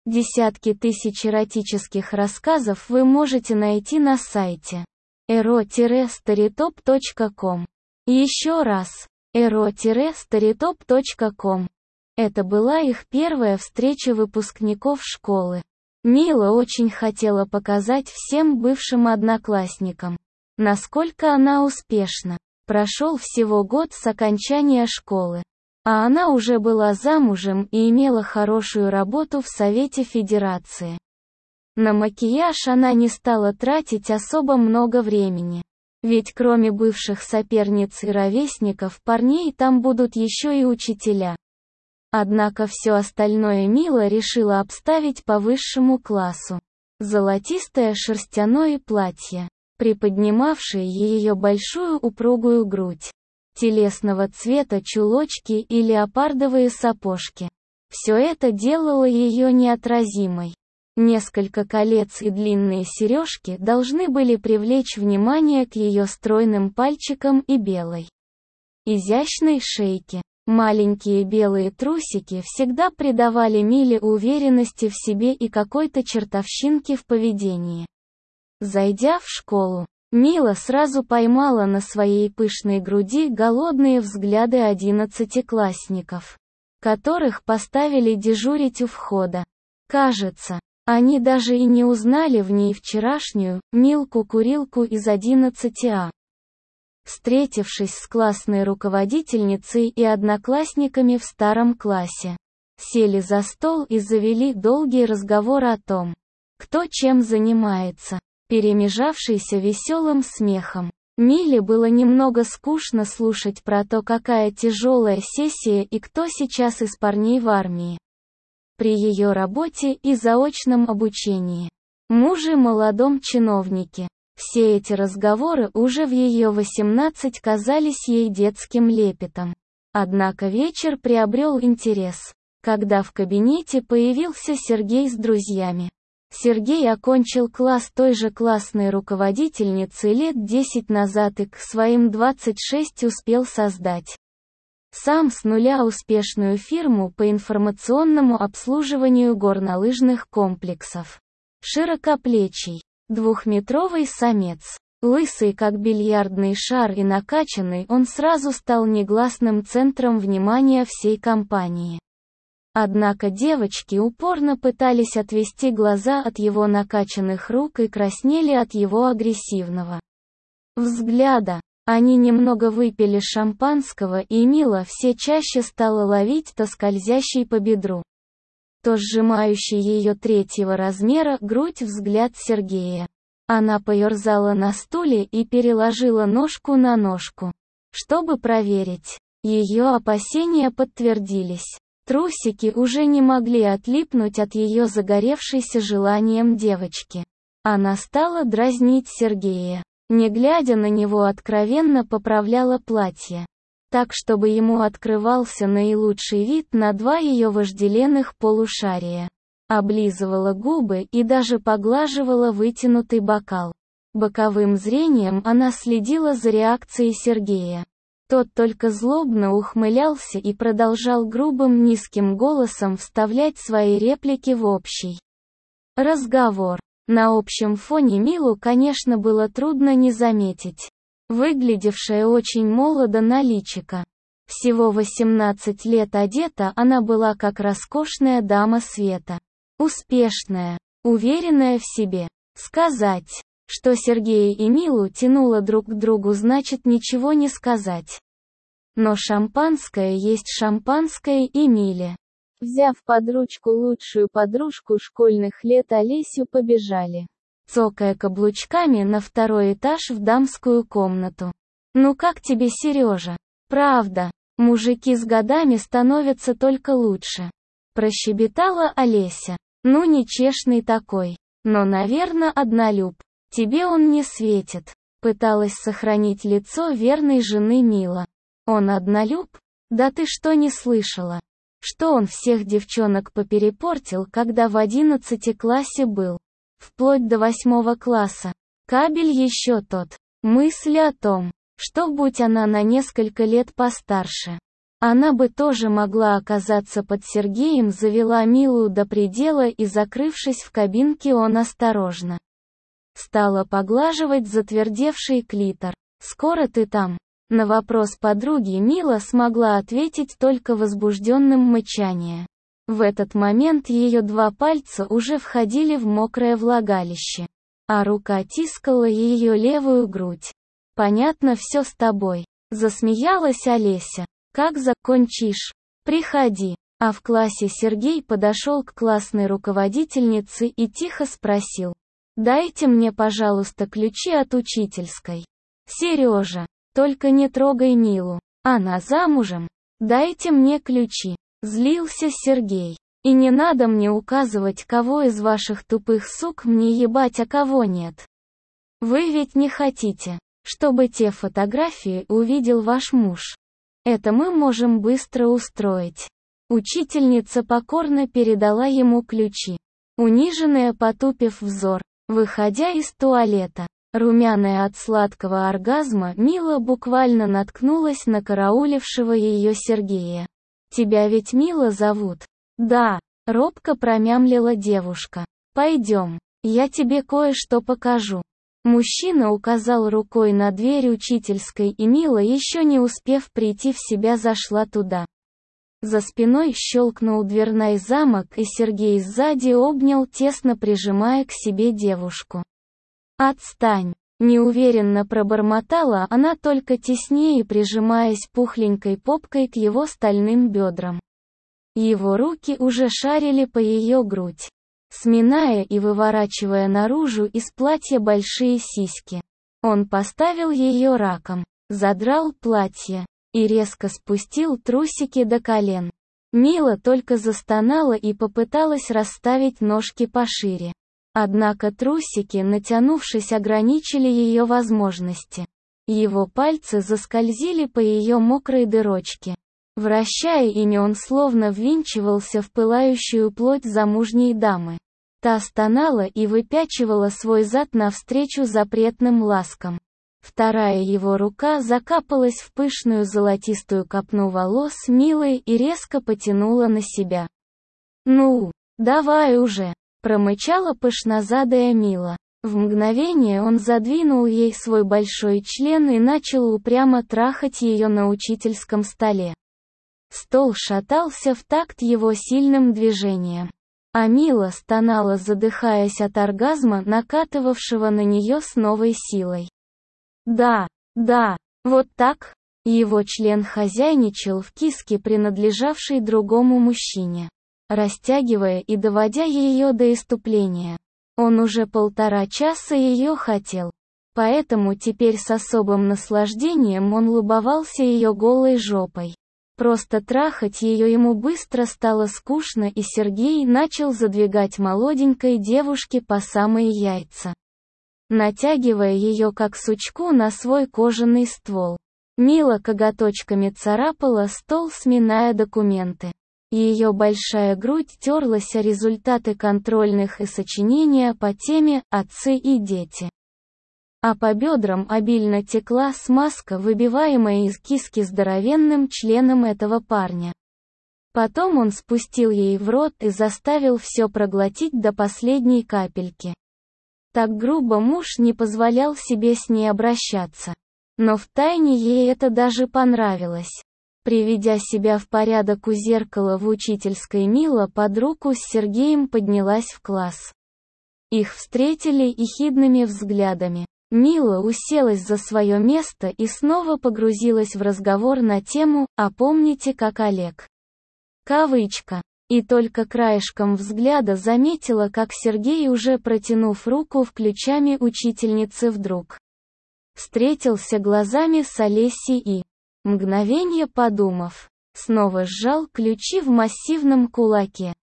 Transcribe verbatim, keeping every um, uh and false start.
Десятки тысяч эротических рассказов вы можете найти на сайте эро старитоп точка ком. Еще раз, эро старитоп точка ком. Это была их первая встреча выпускников школы. Мила очень хотела показать всем бывшим одноклассникам, насколько она успешна. Прошел всего год с окончания школы, а она уже была замужем и имела хорошую работу в Совете Федерации. На макияж она не стала тратить особо много времени, ведь кроме бывших соперниц и ровесников парней там будут еще и учителя. Однако все остальное Мила решила обставить по высшему классу. Золотистое шерстяное платье, приподнимавшее ее большую упругую грудь, телесного цвета чулочки и леопардовые сапожки. Все это делало ее неотразимой. Несколько колец и длинные сережки должны были привлечь внимание к ее стройным пальчикам и белой, изящной шейке. Маленькие белые трусики всегда придавали Миле уверенности в себе и какой-то чертовщинки в поведении. Зайдя в школу, Мила сразу поймала на своей пышной груди голодные взгляды одиннадцатиклассников, которых поставили дежурить у входа. Кажется, они даже и не узнали в ней вчерашнюю Милку-курилку из одиннадцати А. Встретившись с классной руководительницей и одноклассниками в старом классе, сели за стол и завели долгий разговор о том, кто чем занимается, перемежавшийся веселым смехом. Миле было немного скучно слушать про то, какая тяжелая сессия и кто сейчас из парней в армии. При ее работе и заочном обучении, муже молодом чиновнике. Все эти разговоры уже в ее восемнадцать казались ей детским лепетом. Однако вечер приобрел интерес, когда в кабинете появился Сергей с друзьями. Сергей окончил класс той же классной руководительницы лет десять назад и к своим двадцати шести успел создать сам с нуля успешную фирму по информационному обслуживанию горнолыжных комплексов. Широкоплечий, двухметровый самец, лысый как бильярдный шар и накачанный, он сразу стал негласным центром внимания всей компании. Однако девочки упорно пытались отвести глаза от его накачанных рук и краснели от его агрессивного взгляда. Они немного выпили шампанского, и Мила все чаще стала ловить то скользящий по бедру, то сжимающий ее третьего размера грудь взгляд Сергея. Она поерзала на стуле и переложила ножку на ножку, чтобы проверить. Ее опасения подтвердились. Трусики уже не могли отлипнуть от ее загоревшейся желанием девочки. Она стала дразнить Сергея. Не глядя на него, откровенно поправляла платье, так чтобы ему открывался наилучший вид на два ее вожделенных полушария. Облизывала губы и даже поглаживала вытянутый бокал. Боковым зрением она следила за реакцией Сергея. Тот только злобно ухмылялся и продолжал грубым низким голосом вставлять свои реплики в общий разговор. На общем фоне Милу, конечно, было трудно не заметить. Выглядевшая очень молодо на личико. Всего восемнадцать лет, одета она была как роскошная дама света. Успешная, уверенная в себе. Сказать, что Сергея и Милу тянуло друг к другу, значит ничего не сказать. Но шампанское есть шампанское, и Миле, взяв под ручку лучшую подружку школьных лет Олесю, побежали, цокая каблучками, на второй этаж в дамскую комнату. «Ну как тебе, Сережа? Правда, мужики с годами становятся только лучше», — прощебетала Олеся. «Ну нечестный такой, но, наверное, однолюб. Тебе он не светит», — пыталась сохранить лицо верной жены Мила. «Он однолюб? Да ты что, не слышала? Что он всех девчонок поперепортил, когда в одиннадцати классе был? Вплоть до восьмого класса. Кабель еще тот. Мысли о том, что будь она на несколько лет постарше, Она бы тоже могла оказаться под Сергеем, завела Милу до предела и, закрывшись в кабинке, он осторожно стала поглаживать затвердевший клитор. «Скоро ты там?» На вопрос подруги Мила смогла ответить только возбужденным мычанием. В этот момент ее два пальца уже входили в мокрое влагалище, а рука тискала ее левую грудь. «Понятно все с тобой», — засмеялась Олеся. «Как закончишь? Приходи». А в классе Сергей подошел к классной руководительнице и тихо спросил: «Дайте мне, пожалуйста, ключи от учительской». «Сережа, только не трогай Милу. Она замужем. Дайте мне ключи». Злился Сергей. «И не надо мне указывать, кого из ваших тупых сук мне ебать, а кого нет. Вы ведь не хотите, чтобы те фотографии увидел ваш муж. Это мы можем быстро устроить». Учительница покорно передала ему ключи. Униженная, потупив взор, выходя из туалета, румяная от сладкого оргазма, Мила буквально наткнулась на караулившего ее Сергея. «Тебя ведь Мила зовут?» «Да», — робко промямлила девушка. «Пойдем, я тебе кое-что покажу». Мужчина указал рукой на дверь учительской, и Мила, еще не успев прийти в себя, зашла туда. За спиной щелкнул дверной замок, и Сергей сзади обнял, тесно прижимая к себе девушку. «Отстань!» — неуверенно пробормотала она, только теснее прижимаясь пухленькой попкой к его стальным бедрам. Его руки уже шарили по ее грудь, сминая и выворачивая наружу из платья большие сиськи. Он поставил ее раком, задрал платье и резко спустил трусики до колен. Мила только застонала и попыталась расставить ножки пошире. Однако трусики, натянувшись, ограничили ее возможности. Его пальцы заскользили по ее мокрой дырочке. Вращая ими, он словно ввинчивался в пылающую плоть замужней дамы. Та стонала и выпячивала свой зад навстречу запретным ласкам. Вторая его рука закапалась в пышную золотистую копну волос Милы и резко потянула на себя. «Ну, давай уже!» — промычала пышнозадая Мила. В мгновение он задвинул ей свой большой член и начал упрямо трахать ее на учительском столе. Стол шатался в такт его сильным движением. А Мила стонала, задыхаясь от оргазма, накатывавшего на нее с новой силой. «Да, да, вот так». Его член хозяйничал в киске, принадлежавшей другому мужчине, растягивая и доводя ее до исступления. Он уже полтора часа ее хотел. Поэтому теперь с особым наслаждением он любовался ее голой жопой. Просто трахать ее ему быстро стало скучно, и Сергей начал задвигать молоденькой девушке по самые яйца, натягивая ее как сучку на свой кожаный ствол. Мила коготочками царапала стол, сминая документы. Ее большая грудь терлась о результаты контрольных и сочинения по теме «Отцы и дети». А по бедрам обильно текла смазка, выбиваемая из киски здоровенным членом этого парня. Потом он спустил ей в рот и заставил все проглотить до последней капельки. Так грубо муж не позволял себе с ней обращаться. Но втайне ей это даже понравилось. Приведя себя в порядок у зеркала в учительской, Мила под руку с Сергеем поднялась в класс. Их встретили ехидными взглядами. Мила уселась за свое место и снова погрузилась в разговор на тему «А помните, как Олег?» Кавычка. И только краешком взгляда заметила, как Сергей, уже протянув руку в ключами учительницы, вдруг встретился глазами с Олесей и, мгновение подумав, снова сжал ключи в массивном кулаке.